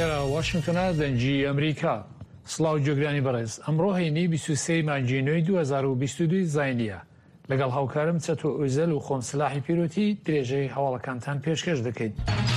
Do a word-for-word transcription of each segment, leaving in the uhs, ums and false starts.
لێرە واشنگتنە دەنگی ئەمریکا. سڵاو جۆگرانی بەڕێز، ئەمڕۆ هەینی بیست و سێ مانگینۆی دوو هەزار و بیست و دوو زاینیە. لەگەڵ هاوکارم چەتۆ ئۆزەل و خۆم سلاحی پیرۆتی درێژەی هەواڵەکانتان پێشکەش دەکەین.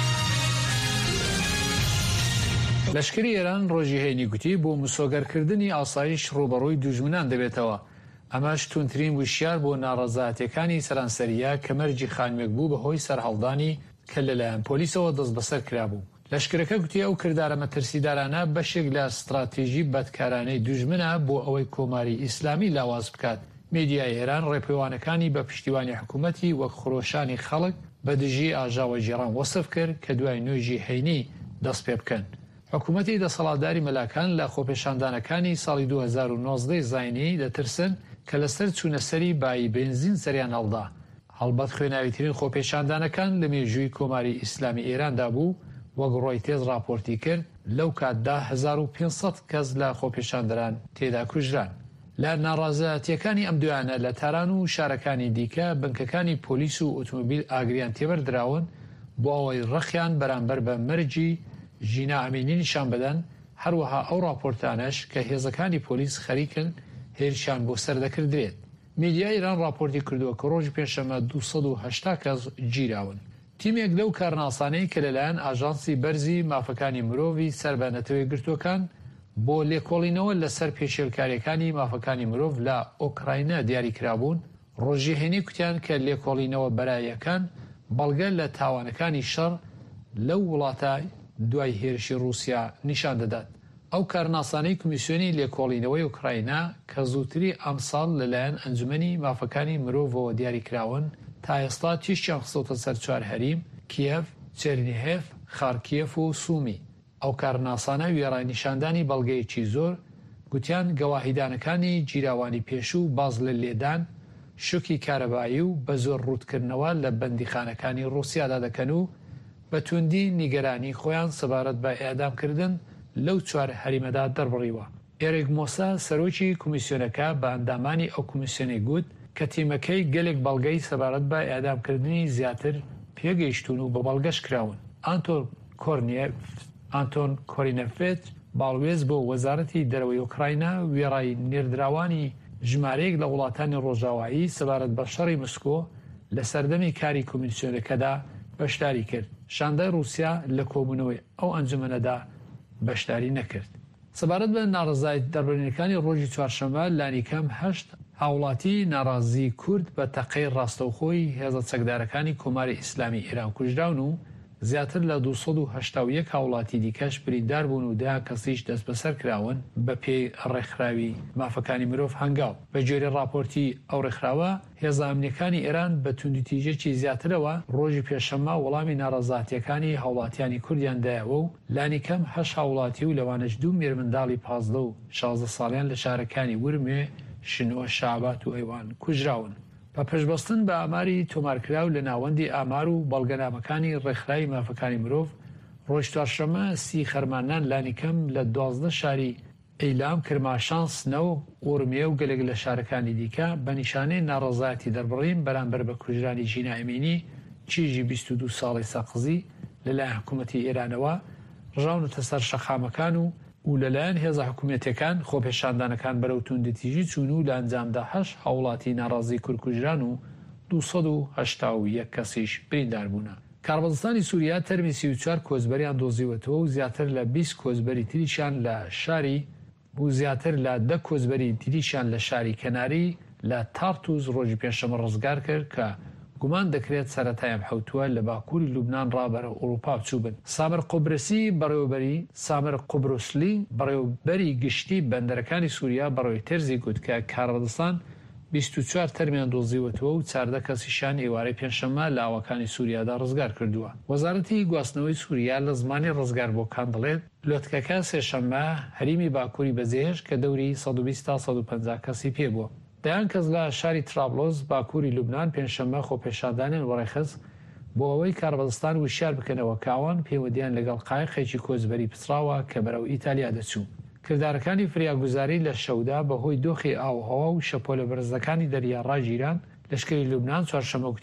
لەشکری ئێران ڕۆژی هەینی گوتی بۆ مسۆگەرکردنی ئاسایش ڕوبەڕووی دوژمنان دەبێتەوە. ئەمەش تونترین وشیار بۆ ناڕەزایەتیەکانی سەرانسەریە کە مەرجی خانوێک بوو بەهۆی سەرهەڵدانی کە لەلایەن پۆلیسەوە دەست بەسەر کرابوو. لەشکرەکە گوتی ئەو کردارە مەترسیدارانە بەشێک لە ستراتێژی بەدکارانەی دوژمنە بۆ ئەوەی کۆماری ئیسلامی لاواز بکات. میدیای ئێران ڕێپێوانەکانی بە پشتیوانی حکوومەتی وەک خۆشانی خەڵک بە دژی ئاژاوە جێران وەسف کرد کە دوای نوێژی هەینی دەست پێ بکەن. حکوومەتی دەسەڵاتداری مەلاکان لە خۆپێشاندانەکانی ساڵی دوو هەزار و نۆزدە زاینی دەترسن کە لەسەر چوونەسەری بای بنزین سەریان هەڵدا. هەڵبەت خوێناویترین خۆپێشاندانەکان لە مێژووی کۆماری ئیسلامی ئێراندا بوو، وەک ڕۆیتێز راپۆرتی کرد لەو کاتدا هەزار و پێنج سەد کەس لە خۆپێشاندەران تێدا کوژران. لە ناڕازایەتیەکانی ئەم دوایانە لە تاران و شارەکانی دیکە بنکەکانی پۆلیس و ئۆتۆمۆبیل ئاگریان تێبەردراون بۆ ئەوەی ڕەخیان بەرامبەر بە مەرجی ژینا ئەمینی نیشان بدەن. هەروەها ئەو راپۆرتانەش کە هێزەکانی پۆلیس خەریکن هێرشیان بۆ سەردەکردرێت. میدیای ئێران راپۆرتی کردووە کە ڕۆژی پێشەمە دوو سەد و هەشتا کەس گیراون. تیمێک لەو کارناسانەی کە لەلایەن ئاژانسی بەرزی مافەکانی مرۆڤی سەربانەتەوەی گرتوەکان بۆ لێکۆڵینەوە لەسەر پێشێلکاریەکانی مافەکانی مرۆڤ لە ئۆکراینە دیاری کرابوون، ڕۆژی هێنی کوتیان کە لێکۆڵینەوە بەرایەکان بەڵگە لە تاوانەکانی شەڕ لەو وڵاتە دوای هێرشی رووسیا نیشان دەدات. ئەو کارناسانەی کمیسیۆنی لێکۆڵینەوەی ئۆکراینە کە زووتری ئەم ساڵ لەلایەن ئەنجومەنی مافەکانی مرۆڤەوە دیاری کراون تا ئێستا تیشتیان خستۆتە سەر چوار هەریم: کیەف، چێرنیهێف، خارکیەف و سومی. ئەو کارناسانە وێڕای نیشاندانی بەڵگەیەکی زۆر گوتیان گەواهیدانەکانی جیراوانی پێشوو باز لە لێدان، شوکی کارەبایی و بە زۆر ڕوودکردنەوە لە بەندیخانەکانی ڕووسیادا دەکەن و بە توندی نیگەرانی خۆیان سەبارەت بە ئێعدامکردن لەو چوار هەریمەدا دەربڕیوە. ئێرێک مۆسا سەرۆکی کمیسیۆنەکە بە ئەندامانی ئەو کمیسیۆنەی گوت کە تیمەکەی گەلێک بەڵگەی سەبارەت بە ئێعدامکردنی زیاتر پێگەیشتون و بە بەڵگەش کراون. ئانتۆن کۆرنیێف ئانتۆن کۆرینەفێت باڵوێز بۆ وەزارەتی دەرەوەی ئۆکراینە وێڕای نێردراوانی ژمارەیەک لە وڵاتانی ڕۆژاوایی سەبارەت بە شەڕی مسکۆ لە سەردەمی کاری کمیسیۆنەکەدا بەشداری کرد. شاندای رووسیا لە کۆبوونەوەی ئەو ئەنجومەنەدا بەشداری نەکرد. سەبارەت بە ناڕزایەتی دەربڕینەکانی ڕۆژی چوارشەممە لانیکەم هەشت هاوڵاتی ناڕازی کورد بە تەقەی ڕاستەوخۆی هێزە چەکدارەکانی کۆماری ئیسلامی ئێران کوژراون و زیاتر لە دوو سەد و هەشتا و یەک هاوڵاتی دیکەش بریندار بوون و دا کەسیش دەست بەسەر کراون بە پێی ڕێکخراوی مافەکانی مرۆڤ هەنگاو. بە جۆرە راپۆرتی ئەو ڕێکخراوە هێزە ئەمنیەکانی ئێران بە توندوتیژێکی زیاترەوە ڕۆژی پێشەممە وەڵامی ناڕەزایەتیەکانی هاوڵاتیانی کوردیان دایەوە و لانیکەم هەشت هاوڵاتی و لەوانەش دوو مێرمنداڵی پازدە و شازدە ساڵیان لە شارەکانی ورمێ، شنووە، شابات و ئەیوان کوژراون. بە پێشبەستن بە ئاماری تۆمارکراو لە ناوەندی ئامار و بەڵگەنامەکانی ڕێکخراوی مافەکانی مرۆڤ، ڕۆژ چوارشەممە سی خەرمانان لانیکەم لە دوازدە شاری ئەیلام، کرماشان، سنەو، ئورمیە و گەلێک لە شارەکانی دیکە بە نیشانەی ناڕەزایەتی دەربڕین بەرامبەر بە کوژرانی ژینا ئەمینی چیژی بیست و دوو ساڵی سەقزی لەلایەن حکوومەتی ئێرانەوە ڕژاونەتە سەر شەقامەکان و و لەلایەن هێزە حکوومەتەکان خۆپێشاندانەکان بەرەو توندەتیژی چوون و لە ئەنجامدا هەشت هاوڵاتی ناڕازی کورکوژران و دوو سەد و هەشتا و یەک کەسیش بریندار بوونە. کاربەدستانی سووریا تەرمی سی و چوار کۆچبەریان دۆزیوەتەوە و زیاتر لە بیست کۆچبەری تریشان لە شاری و زیاتر لە دە کۆچبەری تریشان لە شاری کەناری لە تارتوز ڕۆژی پێشەمە ڕزگار کرد کە گومان دەکرێت سەرەتایان حوتووە لە باکووری لوبنان ڕابەرە ئەوروپا بچوو بن. سامر قوبرسی بەڕێوەبەری سامر قوبرسلی بەڕێوەبەری گشتی بەندەرەکانی سووریا بەڕێوەی تێرزی گوت کە کاربەدستان بیست و چوار تەرمیان دۆزیوەتەوە و چاردە کەسیشان ئێوارەی پێنجشەممە لە ئاوەکانی سووریادا ڕزگار کردووە. وەزارەتی گواستنەوەی سووریا لە زمانی ڕزگار بۆکان دەڵێت لۆتکەکە سێشەممە هەریمی باکووری بەجێهێشت کە دەوری سەد و بیست تا سەد و پەنجا کەسی پێبووە. دەیان کەس لە شاری ترابلۆز باکووری لوبنان پێنجشەممە خۆپێشاندانیان وەڕێخست بۆ ئەوەی کاربەدستان وشیار بکەنەوە کاوان پەیوەندیان لەگەڵ قایقێکی کۆچبەری پچراوە کە بەرەو ئیتالیا دەچوو. کردارەکانی فریاگوزاری لە شەودا بەهۆی دۆخی ئاوهەوا و شەپۆلە بەرزەکانی دەریاڕای ژیران لەشکری لوبنان چوارشەممە